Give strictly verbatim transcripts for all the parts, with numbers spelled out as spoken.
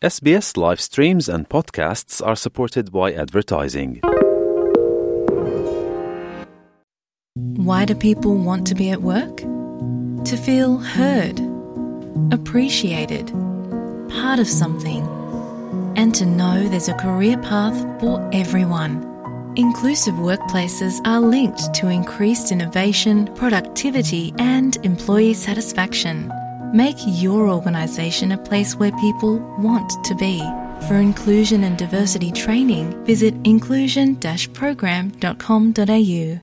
S B S live streams and podcasts are supported by advertising. Why do people want to be at work? To feel heard, appreciated, part of something, and to know there's a career path for everyone. Inclusive workplaces are linked to increased innovation, productivity, and employee satisfaction. Make your organisation a place where people want to be. For inclusion and diversity training, visit inclusion dash program dot com dot a u.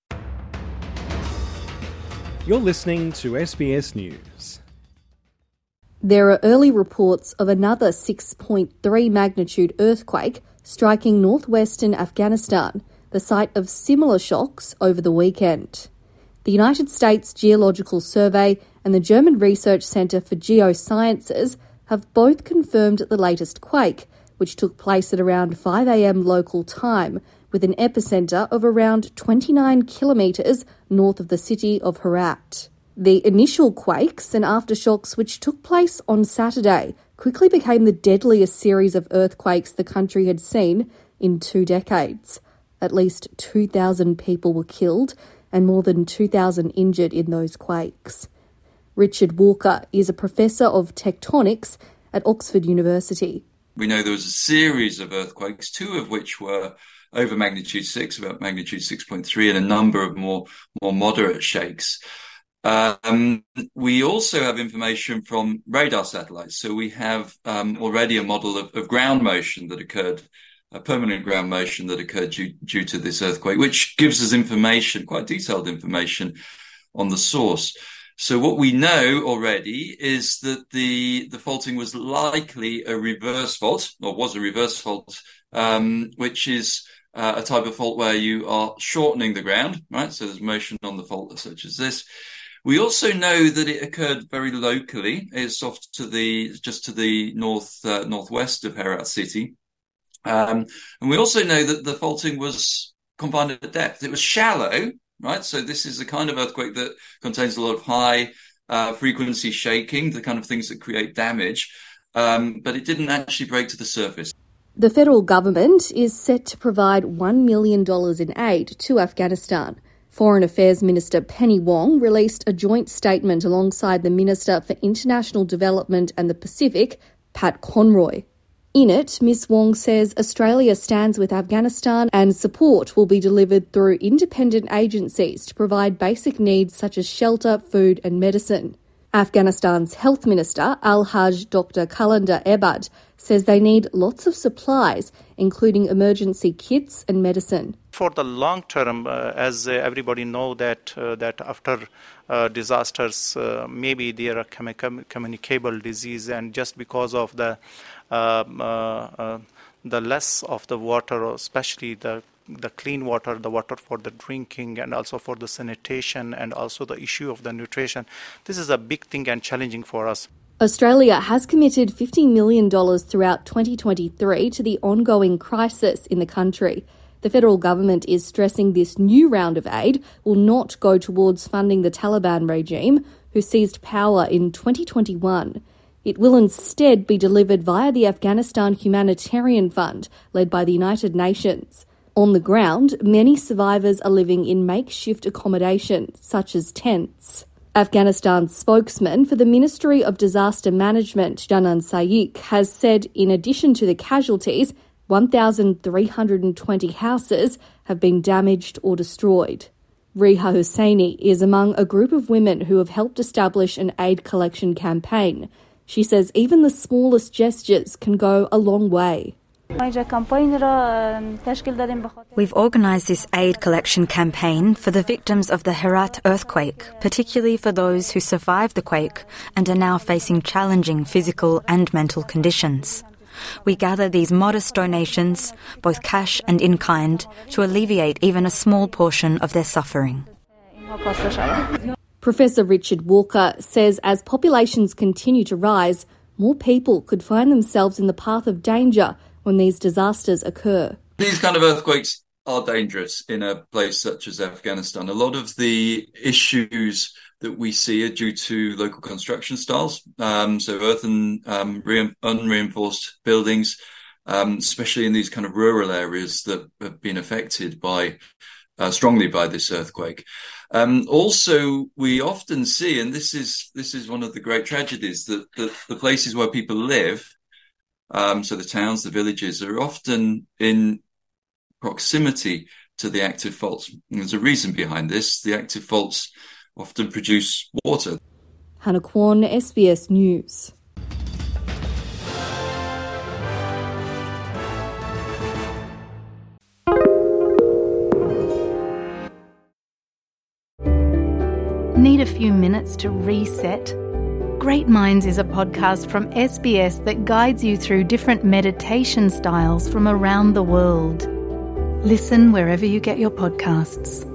You're listening to S B S News. There are early reports of another six point three magnitude earthquake striking northwestern Afghanistan, the site of similar shocks over the weekend. The United States Geological Survey and the German Research Centre for Geosciences have both confirmed the latest quake, which took place at around five a.m. local time, with an epicentre of around twenty-nine kilometres north of the city of Herat. The initial quakes and aftershocks, which took place on Saturday, quickly became the deadliest series of earthquakes the country had seen in two decades. At least two thousand people were killed and more than two thousand injured in those quakes. Richard Walker is a professor of tectonics at Oxford University. We know there was a series of earthquakes, two of which were over magnitude six, about magnitude six point three, and a number of more, more moderate shakes. Um, we also have information from radar satellites. So we have um, already a model of, of ground motion that occurred, a permanent ground motion that occurred due, due to this earthquake, which gives us information, quite detailed information on the source. So what we know already is that the, the faulting was likely a reverse fault, or was a reverse fault, um, which is uh, a type of fault where you are shortening the ground, right? So there's motion on the fault such as this. We also know that it occurred very locally. It's off to the, just to the north, uh, northwest of Herat city. Um, and we also know that the faulting was confined at depth. It was shallow, right? So this is the kind of earthquake that contains a lot of high uh, frequency shaking, the kind of things that create damage. Um, but it didn't actually break to the surface. The federal government is set to provide one million dollars in aid to Afghanistan. Foreign Affairs Minister Penny Wong released a joint statement alongside the Minister for International Development and the Pacific, Pat Conroy. In it, Miss Wong says Australia stands with Afghanistan and support will be delivered through independent agencies to provide basic needs such as shelter, food and medicine. Afghanistan's Health Minister, Al-Haj Doctor Kalender Ebad, says they need lots of supplies, including emergency kits and medicine. For the long term, uh, as uh, everybody know that uh, that after uh, disasters, uh, maybe there are chemi- communicable disease, and just because of the uh, uh, uh, the less of the water, especially the the clean water, the water for the drinking and also for the sanitation and also the issue of the nutrition, this is a big thing and challenging for us. Australia has committed fifty million dollars throughout twenty twenty-three to the ongoing crisis in the country. The federal government is stressing this new round of aid will not go towards funding the Taliban regime, who seized power in twenty twenty-one. It will instead be delivered via the Afghanistan Humanitarian Fund, led by the United Nations. On the ground, many survivors are living in makeshift accommodation, such as tents. Afghanistan's spokesman for the Ministry of Disaster Management, Janan Sayiq, has said in addition to the casualties, one thousand three hundred twenty houses have been damaged or destroyed. Riha Husseini is among a group of women who have helped establish an aid collection campaign. She says even the smallest gestures can go a long way. We've organised this aid collection campaign for the victims of the Herat earthquake, particularly for those who survived the quake and are now facing challenging physical and mental conditions. We gather these modest donations, both cash and in kind, to alleviate even a small portion of their suffering. Professor Richard Walker says as populations continue to rise, more people could find themselves in the path of danger when these disasters occur. These kind of earthquakes are dangerous in a place such as Afghanistan. A lot of the issues that we see are due to local construction styles. Um, so earthen, um, re- unreinforced buildings, um, especially in these kind of rural areas that have been affected by uh, strongly by this earthquake. Um, also, we often see, and this is this is one of the great tragedies, that, that the places where people live, um, so the towns, the villages, are often in proximity to the active faults. And there's a reason behind this. The active faults often produce water. Hannah Kwon, S B S News. Need a few minutes to reset? Great Minds is a podcast from S B S that guides you through different meditation styles from around the world. Listen wherever you get your podcasts.